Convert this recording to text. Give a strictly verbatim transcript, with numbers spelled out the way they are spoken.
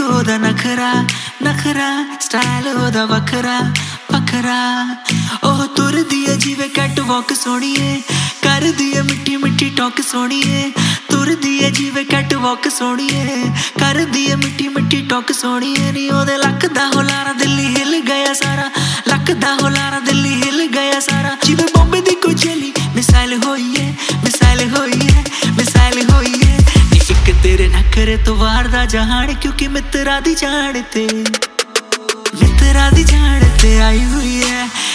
ओदा नखरा नखरा स्टाइल ओदा वखरा वखरा ओह तुरदी है जिवें कैट वॉक सोहणीए करदी है मिट्टी मिट्टी टॉक सोहणीए तुरदी है जिवें कैट वॉक सोहणीए करदी है मिट्टी मिट्टी टॉक सोहणीए नी ओदे लक दा हुलारा दिल्ली हिल गया सारा लक दा हुलारा दिल्ली हिल गया सारा जिवें बॉम्बे दी कोई चली मिसाइल होई है मिसाइल होई है मिसाइल होई है नी इक तेरे नखरे तो वार दा जहान क्योंकि मित्रा दी जान ते मित्रा दी जान ते आई हुई है